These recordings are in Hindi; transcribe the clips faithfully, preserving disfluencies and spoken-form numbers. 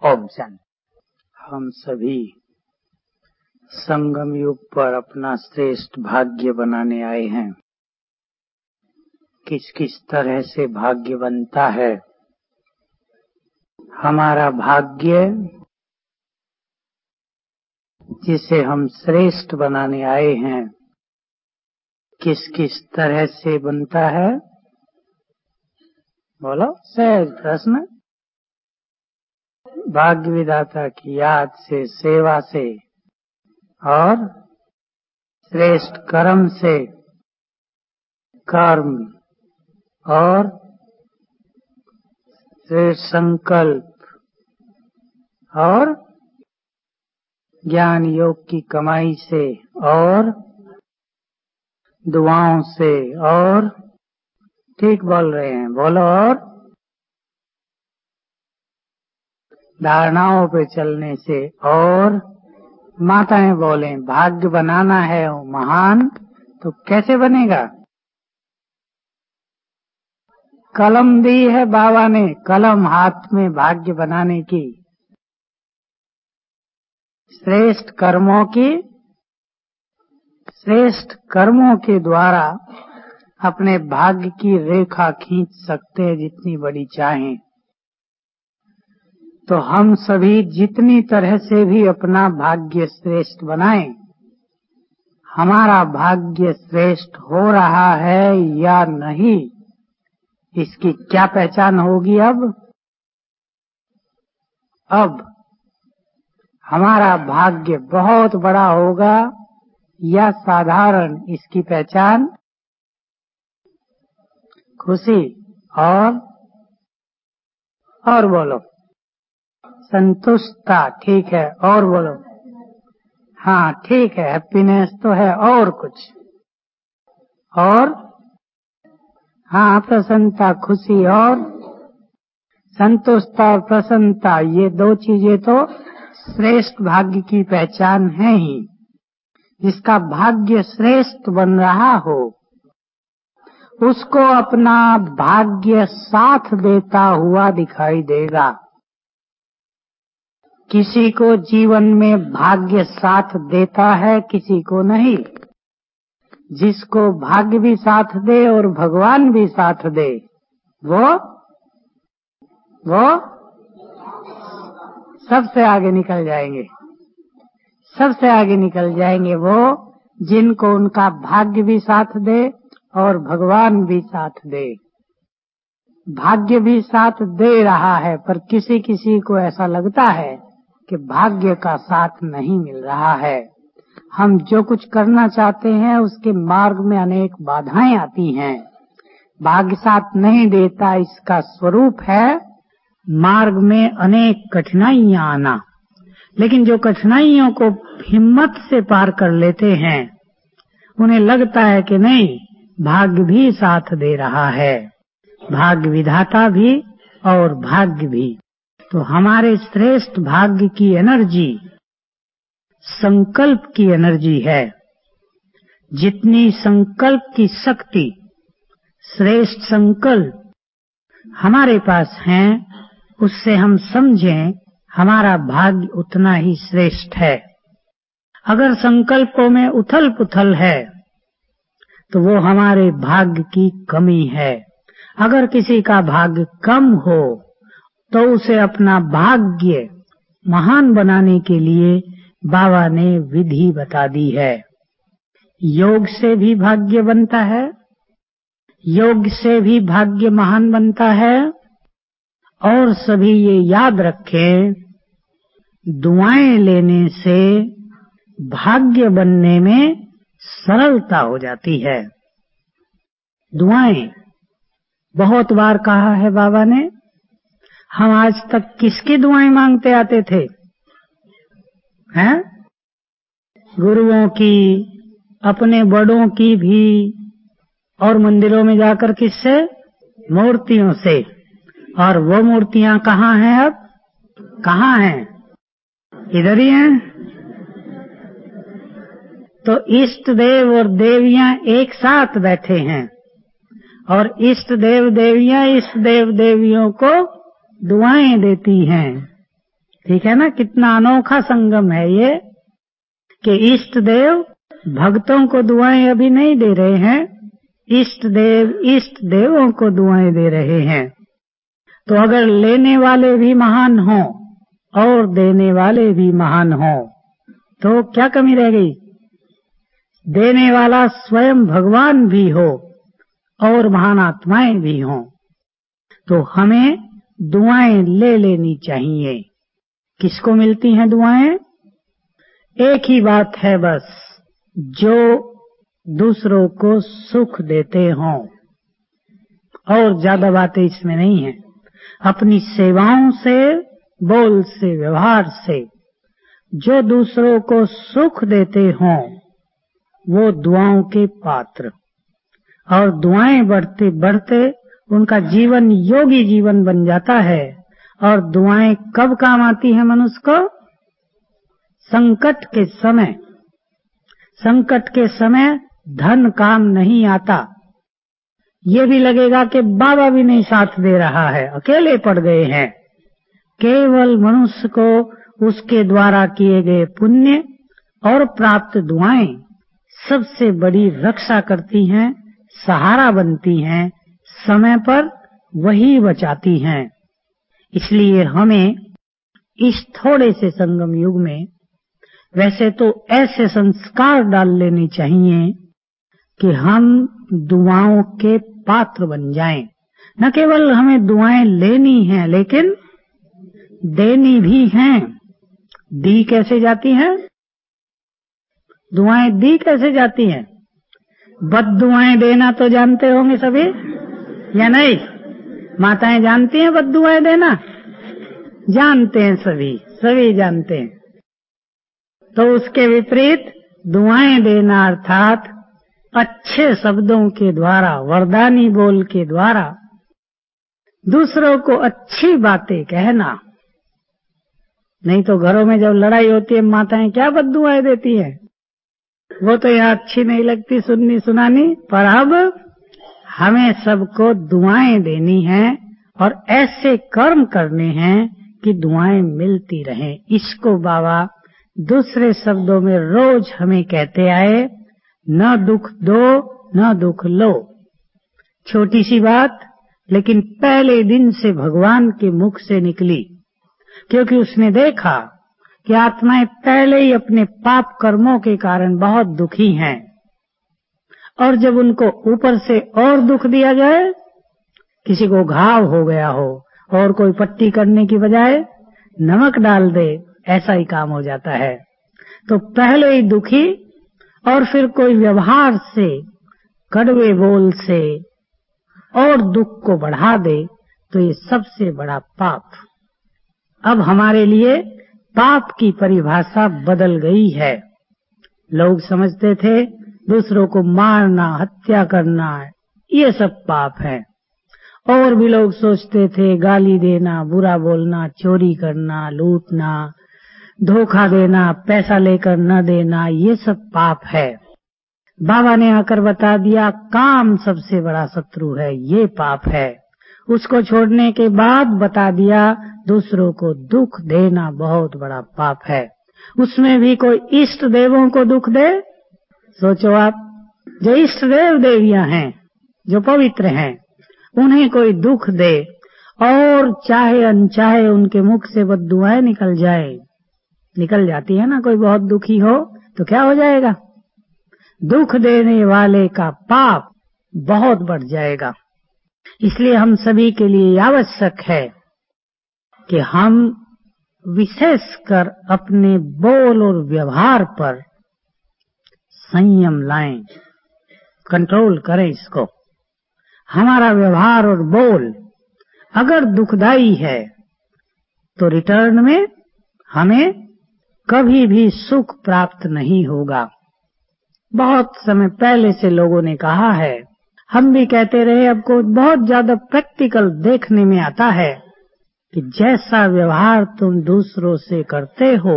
ओम शांति। हम सभी संगम युग पर अपना श्रेष्ठ भाग्य बनाने आए हैं। किस किस तरह से भाग्य बनता है? हमारा भाग्य जिसे हम श्रेष्ठ बनाने आए हैं, किस किस तरह से बनता है? बोलो सहज प्रश्न। भाग्य विधाता की याद से, सेवा से और श्रेष्ठ कर्म से, कर्म और श्रेष्ठ संकल्प और ज्ञान योग की कमाई से और दुआओं से और ठीक बोल रहे हैं, बोलो, और धारणाओं पे चलने से और माताएं बोले भाग्य बनाना है वो महान, तो कैसे बनेगा? कलम दी है बाबा ने, कलम हाथ में भाग्य बनाने की, श्रेष्ठ कर्मों की, श्रेष्ठ कर्मों के द्वारा अपने भाग्य की रेखा खींच सकते हैं जितनी बड़ी चाहें। तो हम सभी जितनी तरह से भी अपना भाग्य श्रेष्ठ बनाएं, हमारा भाग्य श्रेष्ठ हो रहा है या नहीं, इसकी क्या पहचान होगी? अब अब हमारा भाग्य बहुत बड़ा होगा या साधारण, इसकी पहचान खुशी और और बोलो संतुष्टता। ठीक है, और बोलो। हाँ ठीक है, हैप्पीनेस तो है, और कुछ? और हाँ प्रसन्नता, खुशी और संतुष्टता और प्रसन्नता, ये दो चीजें तो श्रेष्ठ भाग्य की पहचान है ही। जिसका भाग्य श्रेष्ठ बन रहा हो उसको अपना भाग्य साथ देता हुआ दिखाई देगा। किसी को जीवन में भाग्य साथ देता है, किसी को नहीं। जिसको भाग्य भी साथ दे और भगवान भी साथ दे, वो वो सबसे आगे निकल जाएंगे, सबसे आगे निकल जाएंगे वो जिनको उनका भाग्य भी साथ दे और भगवान भी साथ दे। भाग्य भी साथ दे रहा है, पर किसी किसी को ऐसा लगता है कि भाग्य का साथ नहीं मिल रहा है। हम जो कुछ करना चाहते हैं उसके मार्ग में अनेक बाधाएं आती हैं, भाग्य साथ नहीं देता। इसका स्वरूप है मार्ग में अनेक कठिनाइयां आना। लेकिन जो कठिनाइयों को हिम्मत से पार कर लेते हैं, उन्हें लगता है कि नहीं, भाग्य भी साथ दे रहा है, भाग्य विधाता भी और भाग्य भी। तो हमारे श्रेष्ठ भाग्य की एनर्जी संकल्प की एनर्जी है। जितनी संकल्प की शक्ति, श्रेष्ठ संकल्प हमारे पास हैं, उससे हम समझें हमारा भाग्य उतना ही श्रेष्ठ है। अगर संकल्पों में उथल पुथल है तो वो हमारे भाग्य की कमी है। अगर किसी का भाग्य कम हो तो उसे अपना भाग्य महान बनाने के लिए बाबा ने विधि बता दी है। योग से भी भाग्य बनता है, योग से भी भाग्य महान बनता है। और सभी ये याद रखें, दुआएं लेने से भाग्य बनने में सरलता हो जाती है। दुआएं बहुत बार कहा है बाबा ने। हम आज तक किसकी दुआएं मांगते आते थे? हैं? गुरुओं की, अपने बड़ों की भी, और मंदिरों में जाकर किससे? मूर्तियों से। और वो मूर्तियां कहाँ हैं? अब कहाँ हैं? इधर ही हैं। तो इष्ट देव और देवियां एक साथ बैठे हैं, और इष्ट देव देवियां इष्ट देव देवियों को दुआएं देती हैं। ठीक है ना, कितना अनोखा संगम है ये कि इष्ट देव भक्तों को दुआएं अभी नहीं दे रहे हैं, इष्ट देव इष्ट देवों को दुआएं दे रहे हैं। तो अगर लेने वाले भी महान हों और देने वाले भी महान हों तो क्या कमी रह गई? देने वाला स्वयं भगवान भी हो और महान आत्माएं भी हों तो हमें दुआएं ले लेनी चाहिए। किसको मिलती हैं दुआएं? एक ही बात है बस, जो दूसरों को सुख देते हों, और ज्यादा बातें इसमें नहीं है। अपनी सेवाओं से, बोल से, व्यवहार से जो दूसरों को सुख देते हों वो दुआओं के पात्र, और दुआएं बढ़ते बढ़ते उनका जीवन योगी जीवन बन जाता है। और दुआएं कब काम आती है मनुष्य को? संकट के समय। संकट के समय धन काम नहीं आता, ये भी लगेगा कि बाबा भी नहीं साथ दे रहा है, अकेले पड़ गए हैं। केवल मनुष्य को उसके द्वारा किए गए पुण्य और प्राप्त दुआएं सबसे बड़ी रक्षा करती हैं, सहारा बनती हैं, समय पर वही बचाती हैं। इसलिए हमें इस थोड़े से संगम युग में वैसे तो ऐसे संस्कार डाल लेने चाहिए कि हम दुआओं के पात्र बन जाएं। न केवल हमें दुआएं लेनी हैं लेकिन देनी भी हैं। दी कैसे जाती हैं? दुआएं दी कैसे जाती हैं? बद दुआएं देना तो जानते होंगे सभी, या नहीं? माताएं जानती हैं बद दुआएं देना? जानते हैं, सभी सभी जानते हैं। तो उसके विपरीत दुआएं देना अर्थात अच्छे शब्दों के द्वारा, वरदानी बोल के द्वारा दूसरों को अच्छी बातें कहना। नहीं तो घरों में जब लड़ाई होती है माताएं क्या बद्दुआएं देती हैं, वो तो यहाँ अच्छी नहीं लगती सुननी सुनानी। पर अब हमें सबको दुआएं देनी हैं और ऐसे कर्म करने हैं कि दुआएं मिलती रहें। इसको बाबा दूसरे शब्दों में रोज हमें कहते आए, न दुख दो न दुख लो। छोटी सी बात लेकिन पहले दिन से भगवान के मुख से निकली, क्योंकि उसने देखा कि आत्माएं पहले ही अपने पाप कर्मों के कारण बहुत दुखी हैं, और जब उनको ऊपर से और दुख दिया जाए, किसी को घाव हो गया हो और कोई पट्टी करने की बजाय नमक डाल दे, ऐसा ही काम हो जाता है। तो पहले ही दुखी और फिर कोई व्यवहार से, कड़वे बोल से और दुख को बढ़ा दे तो ये सबसे बड़ा पाप। अब हमारे लिए पाप की परिभाषा बदल गई है। लोग समझते थे दूसरों को मारना, हत्या करना ये सब पाप है, और भी लोग सोचते थे गाली देना, बुरा बोलना, चोरी करना, लूटना, धोखा देना, पैसा लेकर न देना, ये सब पाप है। बाबा ने आकर बता दिया काम सबसे बड़ा शत्रु है, ये पाप है। उसको छोड़ने के बाद बता दिया दूसरों को दुख देना बहुत बड़ा पाप है। उसमें भी कोई इष्ट देवों को दुख दे, सोचो आप, जो इष्ट देव देवियां हैं, जो पवित्र हैं, उन्हें कोई दुख दे और चाहे अनचाहे उनके मुख से बद्दुआएं निकल जाए, निकल जाती है ना। कोई बहुत दुखी हो तो क्या हो जाएगा? दुख देने वाले का पाप बहुत बढ़ जाएगा। इसलिए हम सभी के लिए आवश्यक है कि हम विशेषकर अपने बोल और व्यवहार पर संयम लाएं, कंट्रोल करें इसको। हमारा व्यवहार और बोल अगर दुखदाई है तो रिटर्न में हमें कभी भी सुख प्राप्त नहीं होगा। बहुत समय पहले से लोगों ने कहा है, हम भी कहते रहे, अब को बहुत ज्यादा प्रैक्टिकल देखने में आता है कि जैसा व्यवहार तुम दूसरों से करते हो,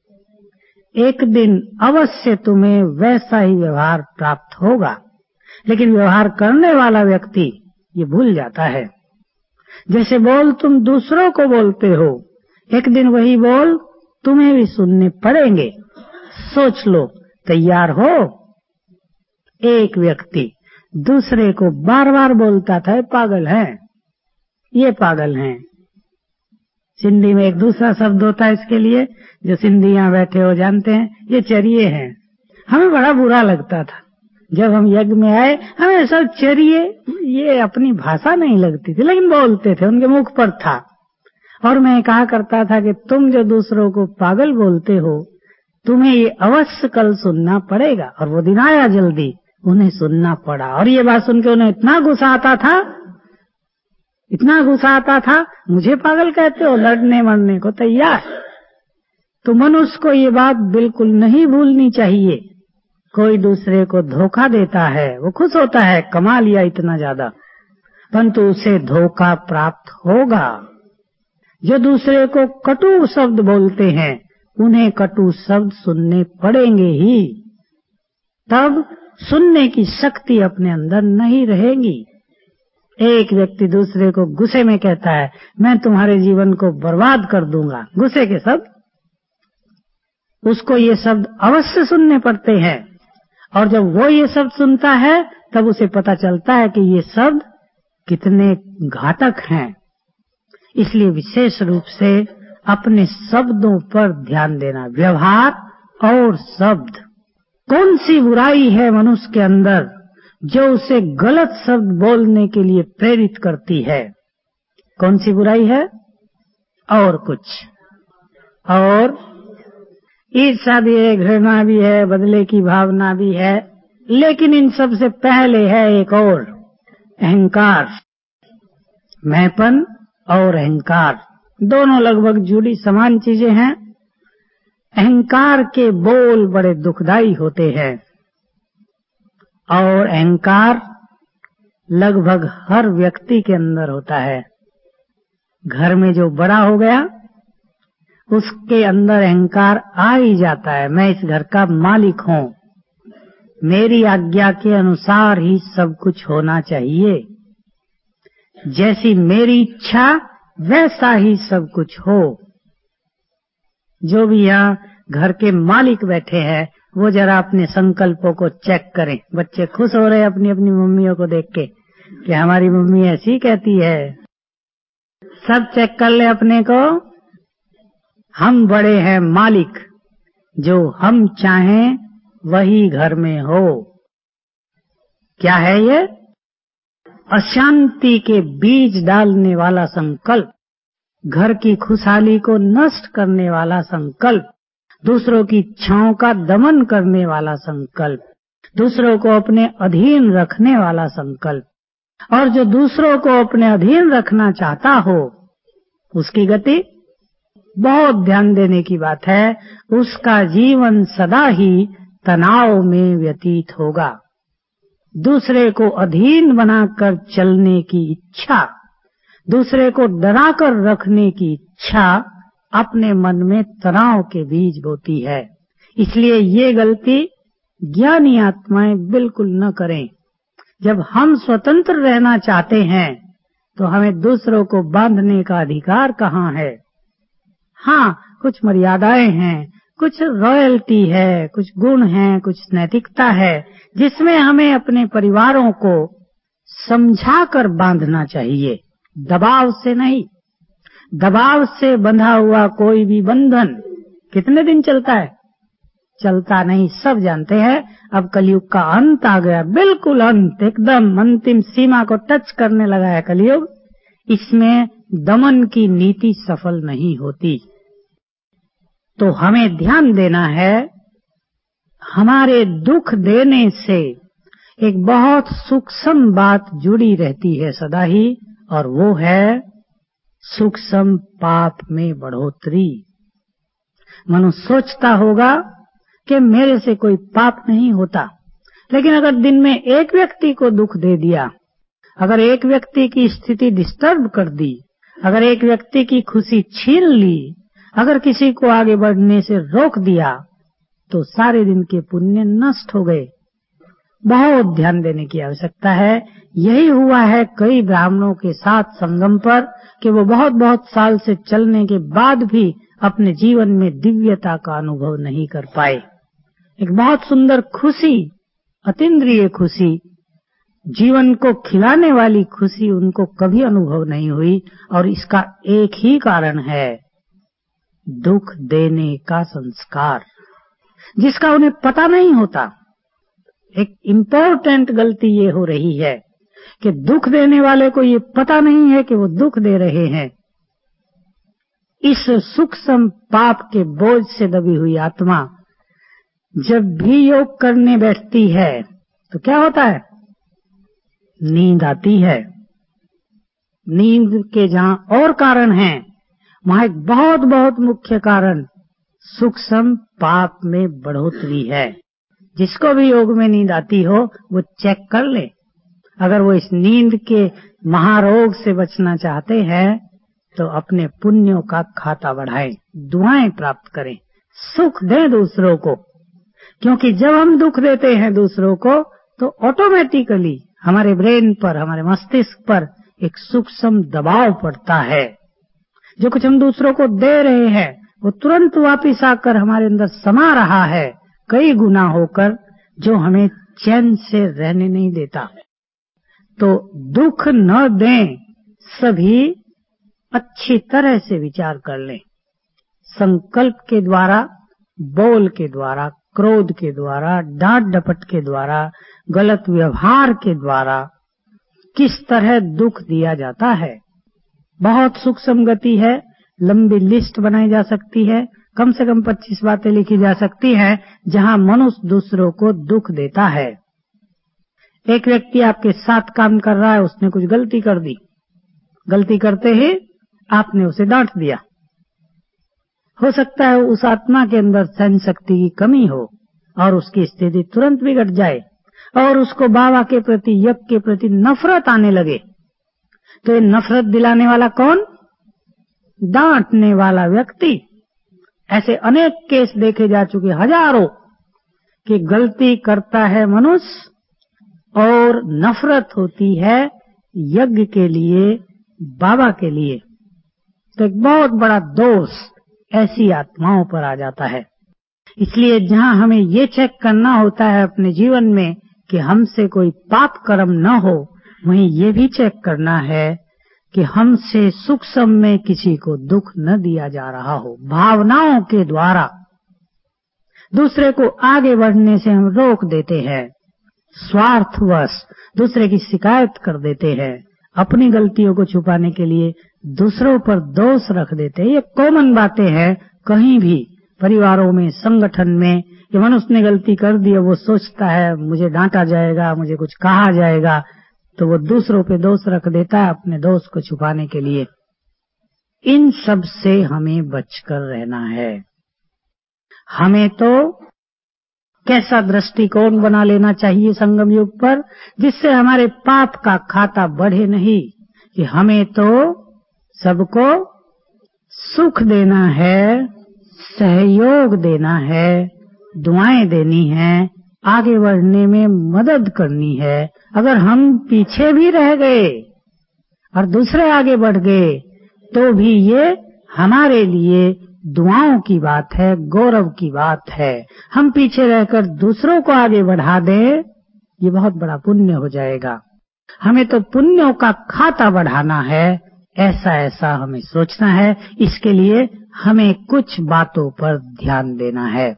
एक दिन अवश्य तुम्हें वैसा ही व्यवहार प्राप्त होगा। लेकिन व्यवहार करने वाला व्यक्ति ये भूल जाता है। जैसे बोल तुम दूसरों को बोलते हो, एक दिन वही बोल तुम्हें भी सुनने पड़ेंगे, सोच लो, तैयार हो? एक व्यक्ति दूसरे को बार बार बोलता था पागल है, ये पागल हैं। सिंधी में एक दूसरा शब्द होता है इसके लिए, जो सिंधी यहाँ बैठे हो जानते हैं, ये चरिये हैं। हमें बड़ा बुरा लगता था जब हम यज्ञ में आए, हमें सब चरिये, ये अपनी भाषा नहीं लगती थी लेकिन बोलते थे, उनके मुख पर था। और मैं कहा करता था कि तुम जो दूसरों को पागल बोलते हो, तुम्हें ये अवश्य कल सुनना पड़ेगा। और वो दिन आया जल्दी, उन्हें सुनना पड़ा। और ये बात सुन के उन्हें इतना गुस्सा आता था, इतना गुस्सा आता था, मुझे पागल कहते हो, लड़ने मरने को तैयार। तो मनुष्य को ये बात बिल्कुल नहीं भूलनी चाहिए। कोई दूसरे को धोखा देता है, वो खुश होता है कमा लिया इतना ज्यादा, परंतु उसे धोखा प्राप्त होगा। जो दूसरे को कटु शब्द बोलते हैं, उन्हें कटु शब्द सुनने पड़ेंगे ही, तब सुनने की शक्ति अपने अंदर नहीं रहेगी। एक व्यक्ति दूसरे को गुस्से में कहता है मैं तुम्हारे जीवन को बर्बाद कर दूंगा, गुस्से के शब्द, उसको ये शब्द अवश्य सुनने पड़ते हैं। और जब वो ये शब्द सुनता है तब उसे पता चलता है कि ये शब्द कितने घातक हैं। इसलिए विशेष रूप से अपने शब्दों पर ध्यान देना, व्यवहार और शब्द। कौन सी बुराई है मनुष्य के अंदर जो उसे गलत शब्द बोलने के लिए प्रेरित करती है? कौन सी बुराई है? और कुछ, और ईर्ष्या भी है, घृणा भी है, बदले की भावना भी है, लेकिन इन सब से पहले है एक और, अहंकार। मैंपन और अहंकार दोनों लगभग जुड़ी समान चीजें हैं। अहंकार के बोल बड़े दुखदाई होते हैं और अहंकार लगभग हर व्यक्ति के अंदर होता है। घर में जो बड़ा हो गया उसके अंदर अहंकार आ ही जाता है, मैं इस घर का मालिक हूँ, मेरी आज्ञा के अनुसार ही सब कुछ होना चाहिए, जैसी मेरी इच्छा वैसा ही सब कुछ हो। जो भी यहाँ घर के मालिक बैठे हैं वो जरा अपने संकल्पों को चेक करें। बच्चे खुश हो रहे हैं अपनी अपनी मम्मियों को देख के कि हमारी मम्मी ऐसी कहती है। सब चेक कर ले अपने को। हम बड़े हैं मालिक, जो हम चाहें वही घर में हो। क्या है ये? अशांति के बीज डालने वाला संकल्प, घर की खुशहाली को नष्ट करने वाला संकल्प, दूसरों की इच्छाओं का दमन करने वाला संकल्प, दूसरों को अपने अधीन रखने वाला संकल्प। और जो दूसरों को अपने अधीन रखना चाहता हो उसकी गति, बहुत ध्यान देने की बात है, उसका जीवन सदा ही तनाव में व्यतीत होगा। दूसरे को अधीन बनाकर चलने की इच्छा, दूसरे को डराकर रखने की इच्छा अपने मन में तनाव के बीज बोती है। इसलिए ये गलती ज्ञानी आत्माएं बिल्कुल न करें। जब हम स्वतंत्र रहना चाहते हैं तो हमें दूसरों को बांधने का अधिकार कहाँ है? हाँ, कुछ मर्यादाएं हैं, कुछ रॉयल्टी है, कुछ गुण हैं, कुछ नैतिकता है, जिसमें हमें अपने परिवारों को समझाकर बांधना चाहिए, दबाव से नहीं। दबाव से बंधा हुआ कोई भी बंधन कितने दिन चलता है? चलता नहीं, सब जानते हैं। अब कलयुग का अंत आ गया, बिल्कुल अंत, एकदम अंतिम सीमा को टच करने लगा है कलयुग। इसमें दमन की नीति सफल नहीं होती। तो हमें ध्यान देना है, हमारे दुख देने से एक बहुत सूक्ष्म बात जुड़ी रहती है सदा ही, और वो है सूक्ष्म पाप में बढ़ोतरी। मनुष्य सोचता होगा कि मेरे से कोई पाप नहीं होता, लेकिन अगर दिन में एक व्यक्ति को दुख दे दिया, अगर एक व्यक्ति की स्थिति डिस्टर्ब कर दी, अगर एक व्यक्ति की खुशी छीन ली, अगर किसी को आगे बढ़ने से रोक दिया, तो सारे दिन के पुण्य नष्ट हो गए। बहुत ध्यान देने की आवश्यकता है। यही हुआ है कई ब्राह्मणों के साथ संगम पर कि वो बहुत बहुत साल से चलने के बाद भी अपने जीवन में दिव्यता का अनुभव नहीं कर पाए। एक बहुत सुंदर खुशी, अतीन्द्रिय खुशी, जीवन को खिलाने वाली खुशी उनको कभी अनुभव नहीं हुई। और इसका एक ही कारण है, दुख देने का संस्कार, जिसका उन्हें पता नहीं होता। एक इम्पोर्टेंट गलती ये हो रही है कि दुख देने वाले को ये पता नहीं है कि वो दुख दे रहे हैं। इस सूक्ष्म पाप के बोझ से दबी हुई आत्मा जब भी योग करने बैठती है तो क्या होता है? नींद आती है। नींद के जहां और कारण हैं, वहां एक बहुत बहुत मुख्य कारण सूक्ष्म पाप में बढ़ोतरी है। जिसको भी योग में नींद आती हो वो चेक कर ले। अगर वो इस नींद के महारोग से बचना चाहते हैं तो अपने पुण्यों का खाता बढ़ाएं, दुआएं प्राप्त करें, सुख दें दूसरों को। क्योंकि जब हम दुख देते हैं दूसरों को तो ऑटोमेटिकली हमारे ब्रेन पर, हमारे मस्तिष्क पर एक सूक्ष्म दबाव पड़ता है। जो कुछ हम दूसरों को दे रहे हैं वो तुरंत वापिस आकर हमारे अंदर समा रहा है, कई गुना होकर, जो हमें चैन से रहने नहीं देता। तो दुख न दें, सभी अच्छी तरह से विचार कर लें। संकल्प के द्वारा, बोल के द्वारा, क्रोध के द्वारा, डांट डपट के द्वारा, गलत व्यवहार के द्वारा किस तरह दुख दिया जाता है। बहुत सूक्ष्म गति है, लंबी लिस्ट बनाई जा सकती है, कम से कम पच्चीस बातें लिखी जा सकती हैं जहां मनुष्य दूसरों को दुख देता है। एक व्यक्ति आपके साथ काम कर रहा है, उसने कुछ गलती कर दी, गलती करते ही आपने उसे डांट दिया। हो सकता है उस आत्मा के अंदर सहन शक्ति की कमी हो और उसकी स्थिति तुरंत बिगड़ जाए और उसको बाबा के प्रति, यज्ञ के प्रति नफरत आने लगे। तो ये नफरत दिलाने वाला कौन? डांटने वाला व्यक्ति। ऐसे अनेक केस देखे जा चुके, हजारों, कि गलती करता है मनुष्य और नफरत होती है यज्ञ के लिए, बाबा के लिए। तो एक बहुत बड़ा दोष ऐसी आत्माओं पर आ जाता है। इसलिए जहां हमें ये चेक करना होता है अपने जीवन में कि हमसे कोई पाप कर्म न हो, वहीं ये भी चेक करना है कि हमसे सूक्ष्म में किसी को दुख न दिया जा रहा हो। भावनाओं के द्वारा दूसरे को आगे बढ़ने से हम रोक देते हैं, स्वार्थवश दूसरे की शिकायत कर देते हैं, अपनी गलतियों को छुपाने के लिए दूसरों पर दोष रख देते हैं। ये कॉमन बातें हैं कहीं भी, परिवारों में, संगठन में। कि मनुष्य ने गलती कर दी, वो सोचता है मुझे डांटा जाएगा, मुझे कुछ कहा जाएगा, तो वो दूसरों पे दोष रख देता है अपने दोष को छुपाने के लिए। इन सब से हमें बचकर रहना है। हमें तो कैसा दृष्टिकोण बना लेना चाहिए संगम युग पर, जिससे हमारे पाप का खाता बढ़े नहीं। कि हमें तो सबको सुख देना है, सहयोग देना है, दुआएं देनी है, आगे बढ़ने में मदद करनी है। अगर हम पीछे भी रह गए और दूसरे आगे बढ़ गए तो भी ये हमारे लिए दुआओं की बात है, गौरव की बात है। हम पीछे रहकर दूसरों को आगे बढ़ा दें, ये बहुत बड़ा पुण्य हो जाएगा। हमें तो पुण्यों का खाता बढ़ाना है, ऐसा ऐसा हमें सोचना है। इसके लिए हमें कुछ बातों पर ध्यान देना है।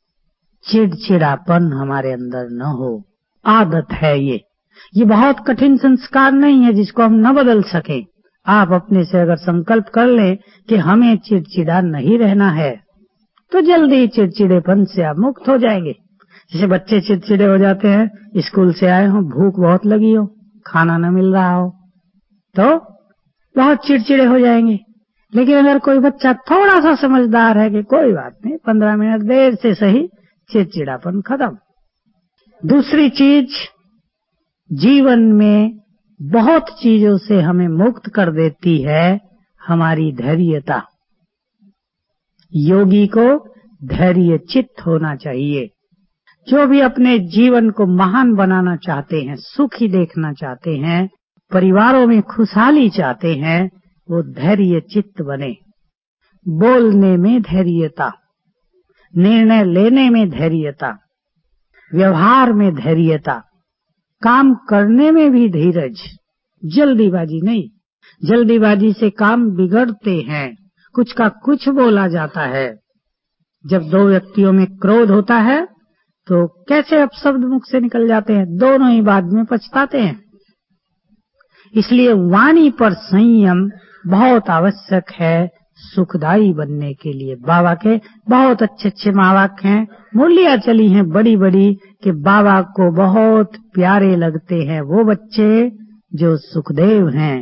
चिड़चिड़ापन हमारे अंदर न हो, आदत है ये। ये बहुत कठिन संस्कार नहीं है जिसको हम न बदल सके। आप अपने से अगर संकल्प कर लें कि हमें चिड़चिड़ा नहीं रहना है, तो जल्दी चिड़चिड़ेपन से आप मुक्त हो जाएंगे। जैसे बच्चे चिड़चिड़े हो जाते हैं, स्कूल से आए हो, भूख बहुत लगी हो, खाना न मिल रहा हो, तो बहुत चिड़चिड़े हो जाएंगे। लेकिन अगर कोई बच्चा थोड़ा सा समझदार है कि कोई बात नहीं, पंद्रह मिनट देर से सही, चिड़चिड़ापन खत्म। दूसरी चीज, जीवन में बहुत चीजों से हमें मुक्त कर देती है हमारी धैर्यता। योगी को धैर्य चित्त होना चाहिए। जो भी अपने जीवन को महान बनाना चाहते हैं, सुखी देखना चाहते हैं, परिवारों में खुशहाली चाहते हैं, वो धैर्य चित्त बने। बोलने में धैर्यता, निर्णय लेने में धैर्यता, व्यवहार में धैर्यता, काम करने में भी धीरज, जल्दीबाजी नहीं। जल्दीबाजी से काम बिगड़ते हैं, कुछ का कुछ बोला जाता है। जब दो व्यक्तियों में क्रोध होता है तो कैसे अपशब्द मुख से निकल जाते हैं, दोनों ही बाद में पछताते हैं। इसलिए वाणी पर संयम बहुत आवश्यक है सुखदायी बनने के लिए। बाबा के बहुत अच्छे अच्छे महावाक्य हैं, मूर्लियां चली हैं बड़ी बड़ी कि बाबा को बहुत प्यारे लगते हैं वो बच्चे जो सुखदेव हैं।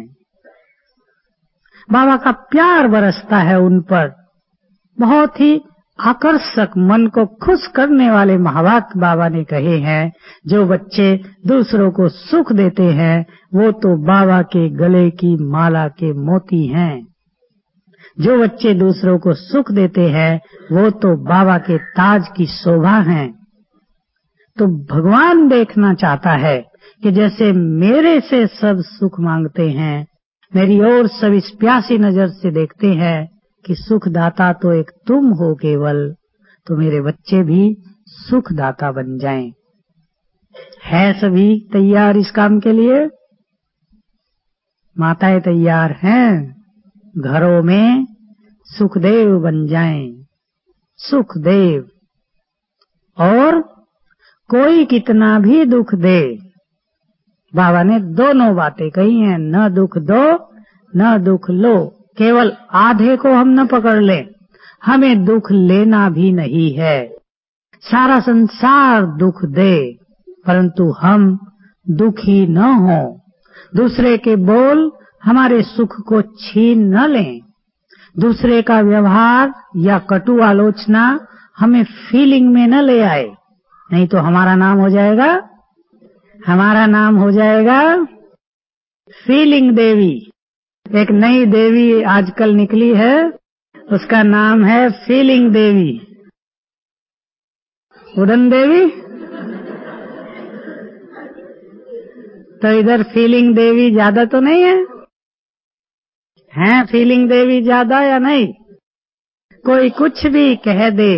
बाबा का प्यार बरसता है उन पर। बहुत ही आकर्षक, मन को खुश करने वाले महावाक्य बाबा ने कहे हैं। जो बच्चे दूसरों को सुख देते हैं वो तो बाबा के गले की माला के मोती हैं। जो बच्चे दूसरों को सुख देते हैं वो तो बाबा के ताज की शोभा हैं। तो भगवान देखना चाहता है कि जैसे मेरे से सब सुख मांगते हैं, मेरी ओर सब इस प्यासी नजर से देखते हैं कि सुखदाता तो एक तुम हो केवल, तो मेरे बच्चे भी सुखदाता बन जाएं। है सभी तैयार इस काम के लिए? माताएं तैयार हैं? घरों में सुखदेव बन जाएं, सुखदेव। और कोई कितना भी दुख दे, बाबा ने दोनों बातें कही हैं, न दुख दो न दुख लो। केवल आधे को हम न पकड़ लें, हमें दुख लेना भी नहीं है। सारा संसार दुख दे परंतु हम दुखी न हो। दूसरे के बोल हमारे सुख को छीन न लें। दूसरे का व्यवहार या कटु आलोचना हमें फीलिंग में न ले आए, नहीं तो हमारा नाम हो जाएगा हमारा नाम हो जाएगा फीलिंग देवी। एक नई देवी आजकल निकली है, उसका नाम है फीलिंग देवी। उड़न देवी तो इधर फीलिंग देवी ज्यादा तो नहीं है? हैं फीलिंग देवी ज्यादा या नहीं? कोई कुछ भी कह दे,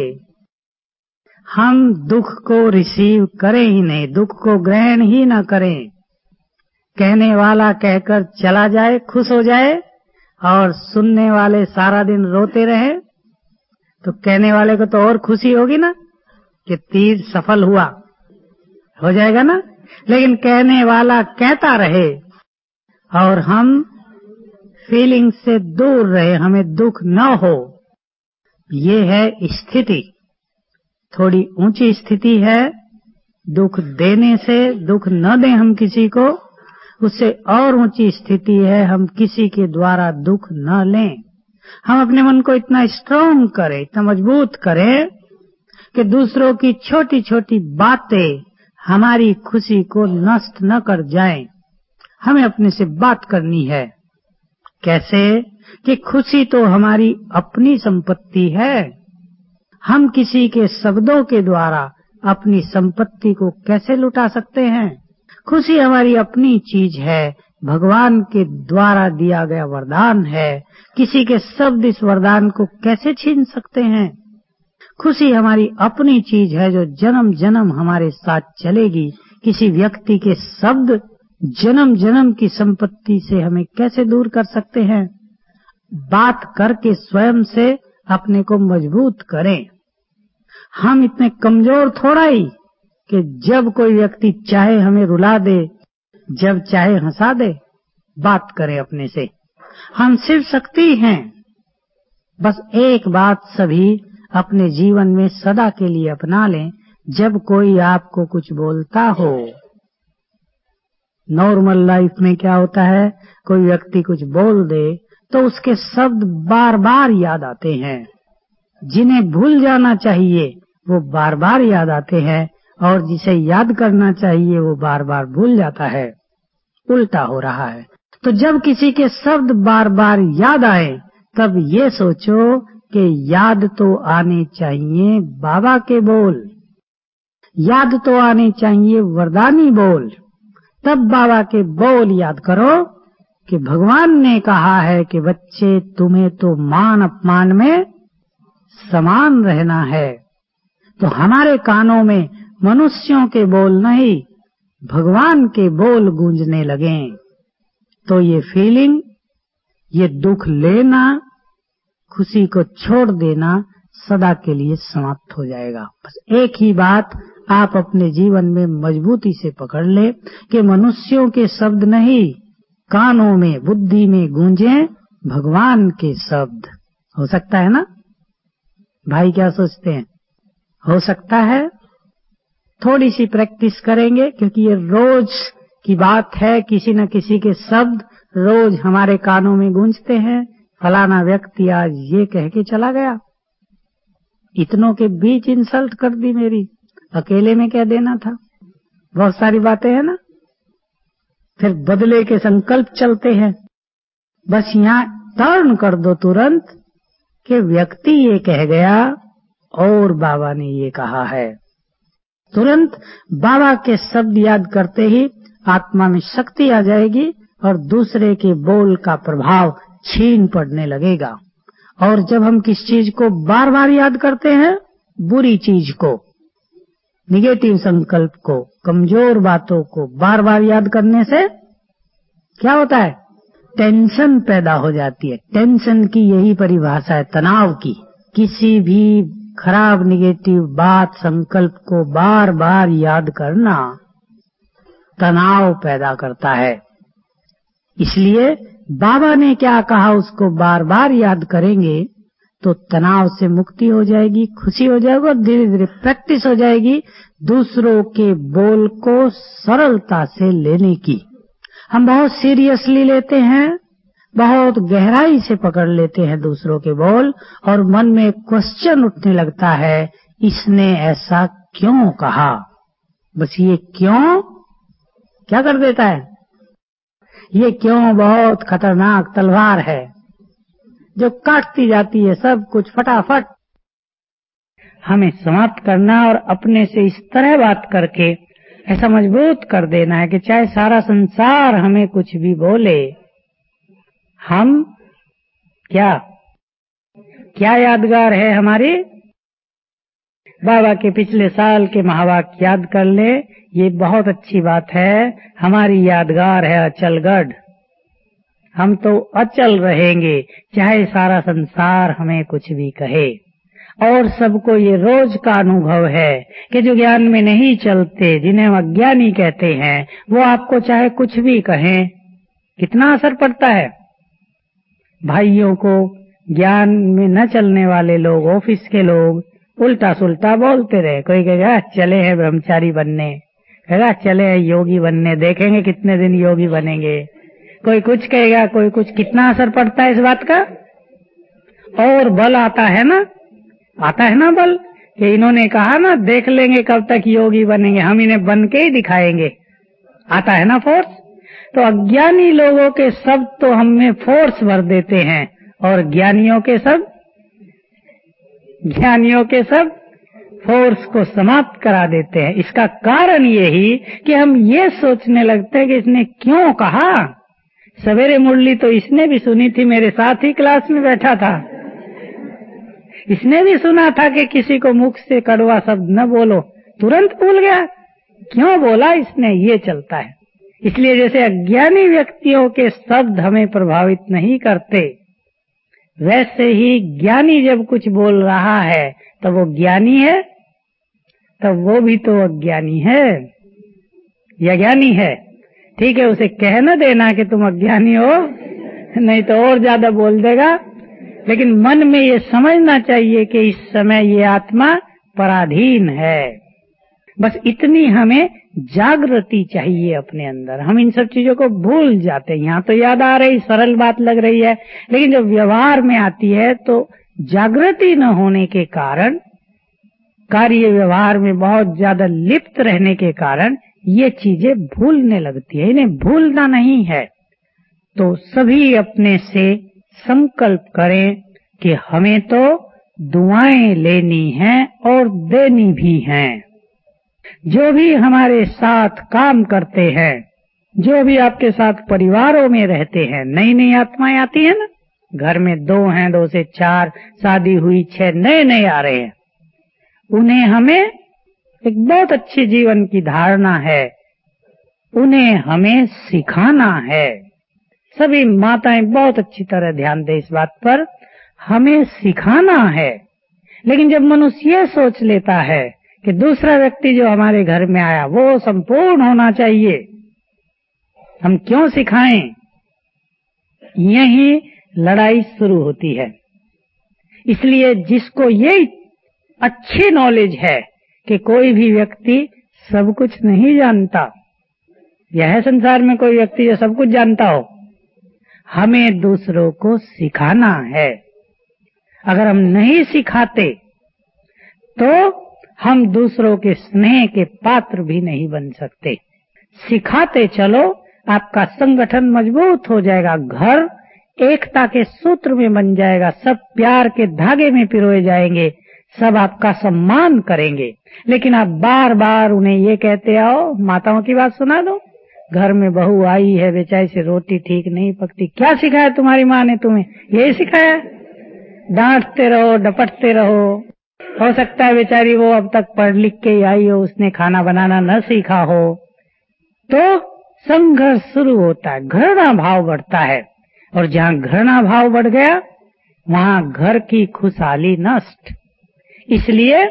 हम दुख को रिसीव करें ही नहीं, दुख को ग्रहण ही न करें। कहने वाला कहकर चला जाए, खुश हो जाए, और सुनने वाले सारा दिन रोते रहे, तो कहने वाले को तो और खुशी होगी ना कि तीर सफल हुआ, हो जाएगा ना। लेकिन कहने वाला कहता रहे और हम फीलिंग से दूर रहे, हमें दुख न हो, ये है स्थिति। थोड़ी ऊंची स्थिति है। दुख देने से, दुख न दें हम किसी को, उससे और ऊंची स्थिति है हम किसी के द्वारा दुख न लें। हम अपने मन को इतना स्ट्रांग करें, इतना मजबूत करें कि दूसरों की छोटी छोटी बातें हमारी खुशी को नष्ट न कर जाएं। हमें अपने से बात करनी है। कैसे? कि खुशी तो हमारी अपनी संपत्ति है। हम किसी के शब्दों के द्वारा अपनी संपत्ति को कैसे लुटा सकते हैं? खुशी हमारी अपनी चीज है, भगवान के द्वारा दिया गया वरदान है। किसी के शब्द इस वरदान को कैसे छीन सकते हैं? खुशी हमारी अपनी चीज है जो जन्म जन्म हमारे साथ चलेगी। किसी व्यक्ति के शब्द जन्म जन्म की संपत्ति से हमें कैसे दूर कर सकते हैं? बात करके स्वयं से अपने को मजबूत करें। हम इतने कमजोर थोड़ा ही कि जब कोई व्यक्ति चाहे हमें रुला दे, जब चाहे हंसा दे। बात करें अपने से, हम शिव शक्ति हैं। बस एक बात सभी अपने जीवन में सदा के लिए अपना लें। जब कोई आपको कुछ बोलता हो, नॉर्मल लाइफ में क्या होता है, कोई व्यक्ति कुछ बोल दे तो उसके शब्द बार बार याद आते हैं। जिन्हें भूल जाना चाहिए वो बार बार याद आते हैं, और जिसे याद करना चाहिए वो बार बार भूल जाता है। उल्टा हो रहा है। तो जब किसी के शब्द बार बार याद आए तब ये सोचो कि याद तो आने चाहिए बाबा के बोल। याद तो आने चाहिए वरदानी बोल। तब बाबा के बोल याद करो कि भगवान ने कहा है कि बच्चे तुम्हें तो मान अपमान में समान रहना है। तो हमारे कानों में मनुष्यों के बोल नहीं, भगवान के बोल गूंजने लगे तो ये फीलिंग, ये दुख लेना, खुशी को छोड़ देना सदा के लिए समाप्त हो जाएगा। बस एक ही बात आप अपने जीवन में मजबूती से पकड़ ले कि मनुष्यों के शब्द नहीं, कानों में बुद्धि में गूंजे भगवान के शब्द। हो सकता है ना भाई, क्या सोचते हैं? हो सकता है। थोड़ी सी प्रैक्टिस करेंगे क्योंकि ये रोज की बात है। किसी न किसी के शब्द रोज हमारे कानों में गूंजते हैं। फलाना व्यक्ति आज ये कह के चला गया, इतनों के बीच इंसल्ट कर दी मेरी, अकेले में क्या देना था। बहुत सारी बातें हैं ना। फिर बदले के संकल्प चलते हैं। बस यहाँ टर्न कर दो तुरंत कि व्यक्ति ये कह गया और बाबा ने ये कहा है। तुरंत बाबा के शब्द याद करते ही आत्मा में शक्ति आ जाएगी और दूसरे के बोल का प्रभाव छीन पड़ने लगेगा। और जब हम किस चीज को बार बार याद करते हैं, बुरी चीज को, निगेटिव संकल्प को, कमजोर बातों को बार बार याद करने से क्या होता है? टेंशन पैदा हो जाती है। टेंशन की यही परिभाषा है, तनाव की। किसी भी खराब निगेटिव बात, संकल्प को बार बार याद करना तनाव पैदा करता है। इसलिए बाबा ने क्या कहा उसको बार बार याद करेंगे तो तनाव से मुक्ति हो जाएगी, खुशी हो जाएगी और धीरे धीरे प्रैक्टिस हो जाएगी दूसरों के बोल को सरलता से लेने की। हम बहुत सीरियसली लेते हैं, बहुत गहराई से पकड़ लेते हैं दूसरों के बोल और मन में क्वेश्चन उठने लगता है, इसने ऐसा क्यों कहा। बस ये क्यों क्या कर देता है? ये क्यों बहुत खतरनाक तलवार है जो काटती जाती है सब कुछ फटाफट। हमें समाप्त करना और अपने से इस तरह बात करके ऐसा मजबूत कर देना है कि चाहे सारा संसार हमें कुछ भी बोले, हम क्या क्या यादगार है हमारी। बाबा के पिछले साल के महावाक्य याद कर ले, ये बहुत अच्छी बात है। हमारी यादगार है अचलगढ़। हम तो अचल रहेंगे चाहे सारा संसार हमें कुछ भी कहे। और सबको ये रोज का अनुभव है कि जो ज्ञान में नहीं चलते, जिन्हें हम अज्ञानी कहते हैं, वो आपको चाहे कुछ भी कहें, कितना असर पड़ता है। भाइयों को ज्ञान में न चलने वाले लोग, ऑफिस के लोग उल्टा सुल्टा बोलते रहे। कोई कहेगा चले हैं ब्रह्मचारी बनने, कहेगा चले हैं योगी बनने, देखेंगे कितने दिन योगी बनेंगे। कोई कुछ कहेगा, कोई कुछ। कितना असर पड़ता है इस बात का। और बल आता है ना, आता है ना बल कि इन्होंने कहा ना देख लेंगे कब तक योगी बनेंगे, हम इन्हें बन के ही दिखाएंगे। आता है ना फोर्स। तो अज्ञानी लोगों के शब्द तो हम में फोर्स भर देते हैं और ज्ञानियों के शब्द ज्ञानियों के शब्द फोर्स को समाप्त करा देते हैं। इसका कारण यही कि हम ये सोचने लगते हैं कि इसने क्यों कहा। सवेरे मुरली तो इसने भी सुनी थी, मेरे साथ ही क्लास में बैठा था, इसने भी सुना था कि किसी को मुख से कड़वा शब्द न बोलो, तुरंत भूल गया क्यों बोला इसने। ये चलता है। इसलिए जैसे अज्ञानी व्यक्तियों के शब्द हमें प्रभावित नहीं करते, वैसे ही ज्ञानी जब कुछ बोल रहा है तो वो ज्ञानी है, तब वो भी तो अज्ञानी है या ज्ञानी है। ठीक है, उसे कह न देना कि तुम अज्ञानी हो, नहीं तो और ज्यादा बोल देगा। लेकिन मन में ये समझना चाहिए कि इस समय ये आत्मा पराधीन है। बस इतनी हमें जागृति चाहिए अपने अंदर। हम इन सब चीजों को भूल जाते हैं। यहाँ तो याद आ रही, सरल बात लग रही है, लेकिन जब व्यवहार में आती है तो जागृति न होने के कारण, कार्य व्यवहार में बहुत ज्यादा लिप्त रहने के कारण ये चीजें भूलने लगती है। इन्हें भूलना नहीं है। तो सभी अपने से संकल्प करें कि हमें तो दुआएं लेनी हैं और देनी भी हैं। जो भी हमारे साथ काम करते हैं, जो भी आपके साथ परिवारों में रहते हैं, नई नई आत्माएं आती है ना, घर में दो हैं, दो से चार, शादी हुई छह, नए नए आ रहे हैं, उन्हें हमें एक बहुत अच्छी जीवन की धारणा है, उन्हें हमें सिखाना है। सभी माताएं बहुत अच्छी तरह ध्यान दें इस बात पर, हमें सिखाना है। लेकिन जब मनुष्य ये सोच लेता है कि दूसरा व्यक्ति जो हमारे घर में आया वो संपूर्ण होना चाहिए, हम क्यों सिखाएं, यही लड़ाई शुरू होती है। इसलिए जिसको ये अच्छी नॉलेज है कि कोई भी व्यक्ति सब कुछ नहीं जानता, यह है संसार में कोई व्यक्ति जो सब कुछ जानता हो, हमें दूसरों को सिखाना है। अगर हम नहीं सिखाते तो हम दूसरों के स्नेह के पात्र भी नहीं बन सकते। सिखाते चलो, आपका संगठन मजबूत हो जाएगा, घर एकता के सूत्र में बन जाएगा, सब प्यार के धागे में पिरोए जाएंगे, सब आपका सम्मान करेंगे। लेकिन आप बार बार उन्हें ये कहते आओ, माताओं की बात सुना दो, घर में बहू आई है, बेचारी से रोटी ठीक नहीं पकती, क्या सिखाया तुम्हारी माँ ने तुम्हें, यही सिखाया, डांटते रहो, डपटते रहो। हो सकता है बेचारी वो अब तक पढ़ लिख के आई हो, उसने खाना बनाना न सीखा हो, तो संघर्ष शुरू होता है, घृणा भाव बढ़ता है, और जहाँ घृणा भाव बढ़ गया वहाँ घर की खुशहाली नष्ट। इसलिए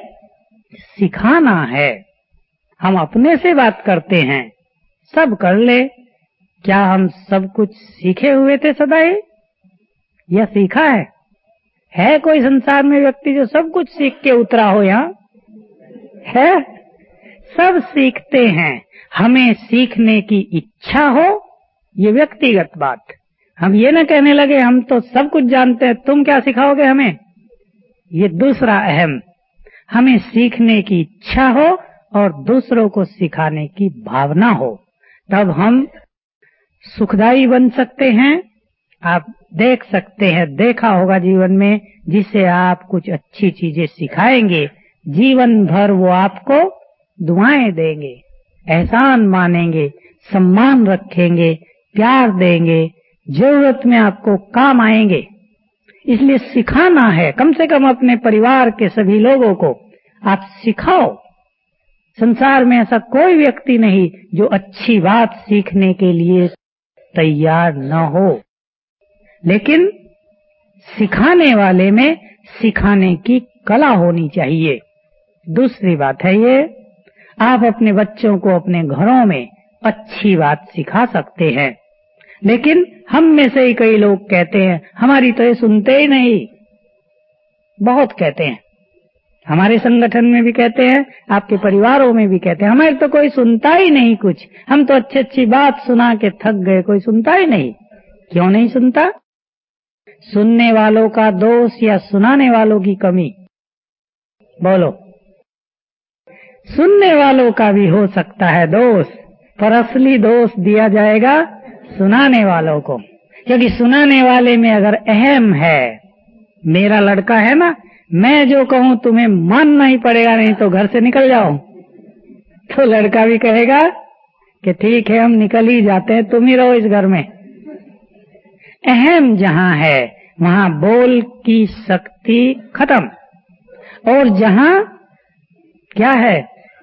सिखाना है। हम अपने से बात करते हैं, सब कर ले, क्या हम सब कुछ सीखे हुए थे सदाई, यह सीखा है? है कोई संसार में व्यक्ति जो सब कुछ सीख के उतरा हो? यहाँ है, सब सीखते हैं। हमें सीखने की इच्छा हो, ये व्यक्तिगत बात। हम ये न कहने लगे हम तो सब कुछ जानते हैं, तुम क्या सिखाओगे हमें, ये दूसरा अहम। हमें सीखने की इच्छा हो और दूसरों को सिखाने की भावना हो, तब हम सुखदायी बन सकते हैं। आप देख सकते हैं, देखा होगा जीवन में, जिसे आप कुछ अच्छी चीजें सिखाएंगे, जीवन भर वो आपको दुआएं देंगे, एहसान मानेंगे, सम्मान रखेंगे, प्यार देंगे, जरूरत में आपको काम आएंगे। इसलिए सिखाना है, कम से कम अपने परिवार के सभी लोगों को आप सिखाओ। संसार में ऐसा कोई व्यक्ति नहीं जो अच्छी बात सीखने के लिए तैयार न हो, लेकिन सिखाने वाले में सिखाने की कला होनी चाहिए। दूसरी बात है ये, आप अपने बच्चों को अपने घरों में अच्छी बात सिखा सकते हैं, लेकिन हम में से ही कई लोग कहते हैं हमारी तो ये सुनते ही नहीं, बहुत कहते हैं, हमारे संगठन में भी कहते हैं, आपके परिवारों में भी कहते हैं, हमारे तो कोई सुनता ही नहीं कुछ, हम तो अच्छी अच्छी बात सुना के थक गए, कोई सुनता ही नहीं। क्यों नहीं सुनता? सुनने वालों का दोष या सुनाने वालों की कमी? बोलो। सुनने वालों का भी हो सकता है दोष, पर असली दोष दिया जाएगा सुनाने वालों को, क्योंकि सुनाने वाले में अगर अहम है, मेरा लड़का है ना, मैं जो कहूँ तुम्हें मानना ही पड़ेगा, नहीं तो घर से निकल जाओ, तो लड़का भी कहेगा कि ठीक है हम निकल ही जाते हैं, तुम ही रहो इस घर में। अहम जहाँ है वहाँ बोल की शक्ति खत्म, और जहाँ क्या है,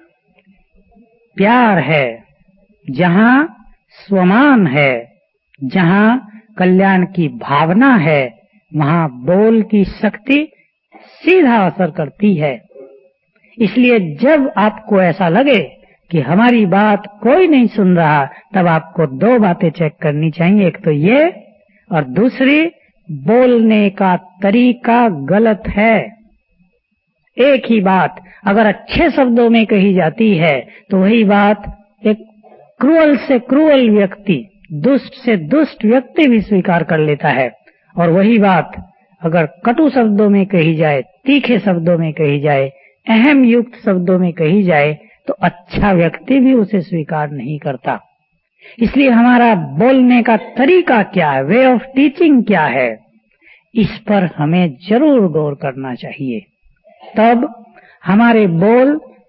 प्यार है, जहाँ स्वमान है, जहाँ कल्याण की भावना है, वहाँ बोल की शक्ति सीधा असर करती है। इसलिए जब आपको ऐसा लगे कि हमारी बात कोई नहीं सुन रहा, तब आपको दो बातें चेक करनी चाहिए, एक तो ये, और दूसरी, बोलने का तरीका गलत है। एक ही बात अगर अच्छे शब्दों में कही जाती है तो वही बात एक क्रूअल से क्रूअल व्यक्ति, दुष्ट से दुष्ट व्यक्ति भी स्वीकार कर लेता है, और वही बात अगर कटु शब्दों में कही जाए, तीखे शब्दों में कही जाए, अहम युक्त शब्दों में कही जाए, तो अच्छा व्यक्ति भी उसे स्वीकार नहीं करता। इसलिए हमारा बोलने का तरीका क्या है, वे ऑफ टीचिंग क्या है, इस पर हमें जरूर गौर करना चाहिए। तब हमारे बोल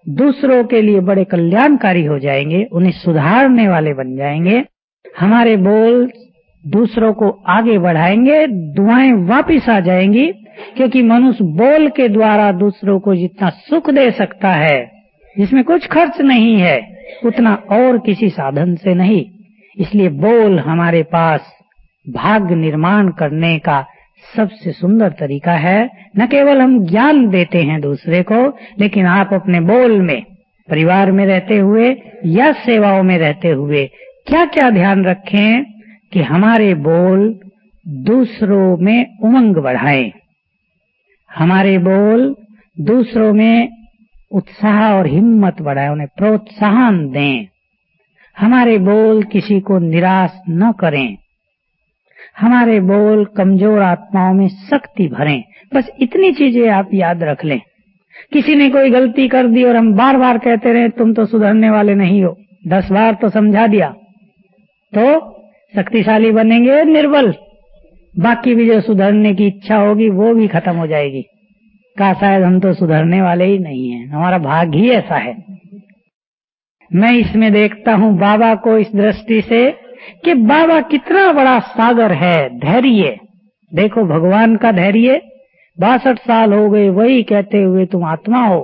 दूसरों के लिए बड़े कल्याणकारी हो जाएंगे, उन्हें सुधारने वाले बन जाएंगे। हमारे बोल दूसरों को आगे बढ़ाएंगे, दुआएं वापिस आ जाएंगी, क्योंकि मनुष्य बोल के द्वारा दूसरों को जितना सुख दे सकता है, जिसमें कुछ खर्च नहीं है, उतना और किसी साधन से नहीं। इसलिए बोल हमारे पास भाग्य निर्माण करने का सबसे सुंदर तरीका है। न केवल हम ज्ञान देते हैं दूसरे को, लेकिन आप अपने बोल में, परिवार में रहते हुए या सेवाओं में रहते हुए क्या क्या ध्यान रखें कि हमारे बोल दूसरों में उमंग बढ़ाएं, हमारे बोल दूसरों में उत्साह और हिम्मत बढ़ाएं, उन्हें प्रोत्साहन दें, हमारे बोल किसी को निराश न करें, हमारे बोल कमजोर आत्माओं में शक्ति भरें। बस इतनी चीजें आप याद रख लें। किसी ने कोई गलती कर दी और हम बार बार कहते रहे तुम तो सुधरने वाले नहीं हो, दस बार तो समझा दिया, तो शक्तिशाली बनेंगे निर्बल, बाकी भी जो सुधरने की इच्छा होगी वो भी खत्म हो जाएगी। कहा शायद हम तो सुधरने वाले ही नहीं हैं, हमारा भाग्य ही ऐसा है। मैं इसमें देखता हूँ बाबा को इस दृष्टि से कि बाबा कितना बड़ा सागर है धैर्य। देखो भगवान का धैर्य, बासठ साल हो गए वही कहते हुए तुम आत्मा हो,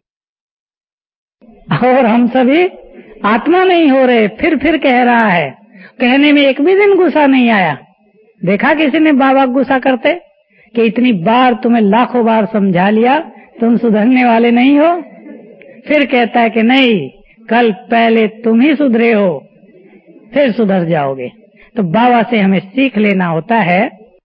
और हम सभी आत्मा नहीं हो रहे, फिर फिर कह रहा है। कहने में एक भी दिन गुस्सा नहीं आया। देखा किसी ने बाबा गुस्सा करते कि इतनी बार तुम्हें लाखों बार समझा लिया, तुम सुधरने वाले नहीं हो। फिर कहता है कि नहीं, कल पहले तुम ही सुधरे हो, फिर सुधर जाओगे। तो बाबा से हमें सीख लेना होता है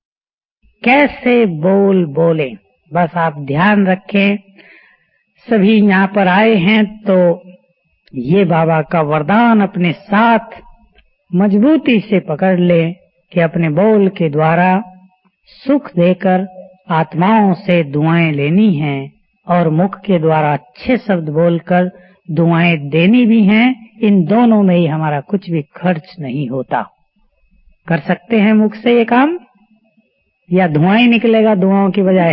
कैसे बोल बोले। बस आप ध्यान रखें, सभी यहाँ पर आए हैं तो ये बाबा का वरदान अपने साथ मजबूती से पकड़ ले कि अपने बोल के द्वारा सुख देकर आत्माओं से दुआएं लेनी हैं, और मुख के द्वारा अच्छे शब्द बोलकर दुआएं देनी भी हैं। इन दोनों में ही हमारा कुछ भी खर्च नहीं होता। कर सकते हैं मुख से ये काम, या धुआं ही निकलेगा दुआओं की बजाय?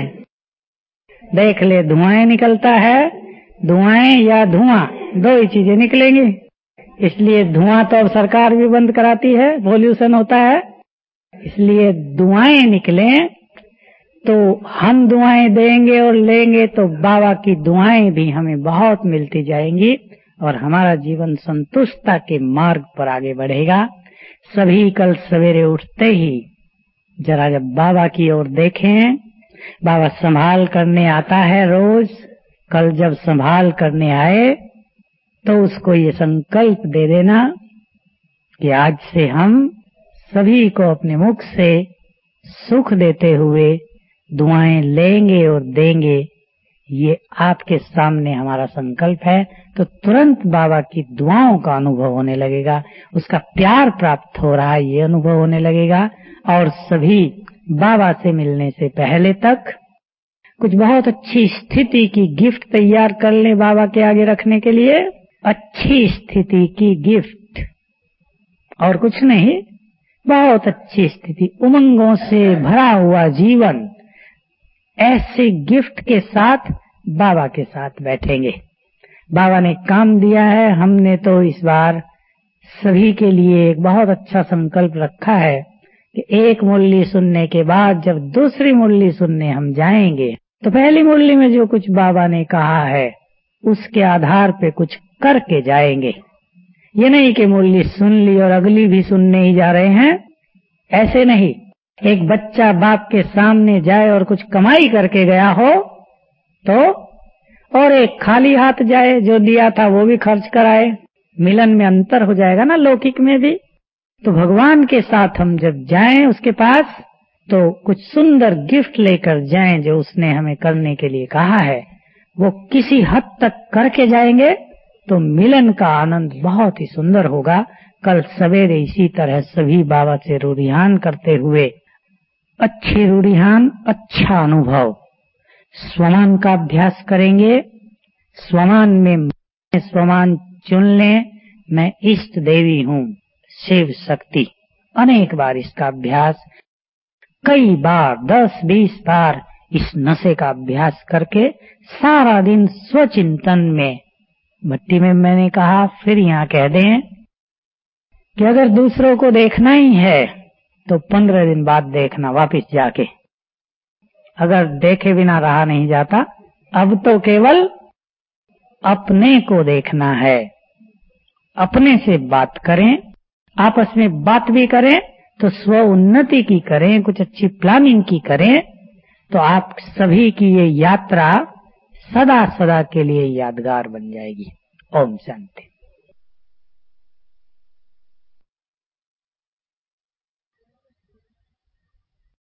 देख ले, धुआं निकलता है, धुआं या धुआं दो ही चीजें निकलेंगी। इसलिए धुआं तो अब सरकार भी बंद कराती है, पॉल्यूशन होता है। इसलिए दुआएं निकलें तो हम दुआएं देंगे और लेंगे तो बाबा की दुआएं भी हमें बहुत मिलती जाएंगी, और हमारा जीवन संतुष्टता के मार्ग पर आगे बढ़ेगा। सभी कल सवेरे उठते ही जरा जब बाबा की ओर देखें, बाबा संभाल करने आता है रोज। कल जब संभाल करने आए तो उसको ये संकल्प दे देना कि आज से हम सभी को अपने मुख से सुख देते हुए दुआएं लेंगे और देंगे। ये आपके सामने हमारा संकल्प है। तो तुरंत बाबा की दुआओं का अनुभव होने लगेगा, उसका प्यार प्राप्त हो रहा है ये अनुभव होने लगेगा। और सभी बाबा से मिलने से पहले तक कुछ बहुत अच्छी स्थिति की गिफ्ट तैयार कर ले बाबा के आगे रखने के लिए। अच्छी स्थिति की गिफ्ट, और कुछ नहीं, बहुत अच्छी स्थिति, उमंगों से भरा हुआ जीवन। ऐसे गिफ्ट के साथ बाबा के साथ बैठेंगे। बाबा ने काम दिया है, हमने तो इस बार सभी के लिए एक बहुत अच्छा संकल्प रखा है कि एक मुरली सुनने के बाद जब दूसरी मुरली सुनने हम जाएंगे तो पहली मुरली में जो कुछ बाबा ने कहा है उसके आधार पे कुछ करके जाएंगे। ये नहीं कि मुरली सुन ली और अगली भी सुनने ही जा रहे हैं, ऐसे नहीं। एक बच्चा बाप के सामने जाए और कुछ कमाई करके गया हो तो, और एक खाली हाथ जाए, जो दिया था वो भी खर्च कराए, मिलन में अंतर हो जाएगा ना, लौकिक में भी। तो भगवान के साथ हम जब जाएं उसके पास तो कुछ सुंदर गिफ्ट लेकर जाएं जो उसने हमें करने के लिए कहा है। वो किसी हद तक करके जाएंगे तो मिलन का आनंद बहुत ही सुंदर होगा। कल सवेरे इसी तरह सभी बाबा से रूढ़ियान करते हुए अच्छी रूढ़ियान, अच्छा अनुभव, स्वमान का अभ्यास करेंगे। स्वमान में स्वमान चुन लें, मैं इष्ट देवी हूँ, शिव शक्ति। अनेक बार इसका अभ्यास, कई बार, दस बीस बार इस नशे का अभ्यास करके सारा दिन स्वचिंतन में भट्टी में मैंने कहा, फिर यहाँ कह दें कि अगर दूसरों को देखना ही है तो पंद्रह दिन बाद देखना वापिस जाके। अगर देखे बिना रहा नहीं जाता, अब तो केवल अपने को देखना है। अपने से बात करें, आपस में बात भी करें तो स्व उन्नति की करें, कुछ अच्छी प्लानिंग की करें, तो आप सभी की ये यात्रा सदा सदा के लिए यादगार बन जाएगी। ओम शांति।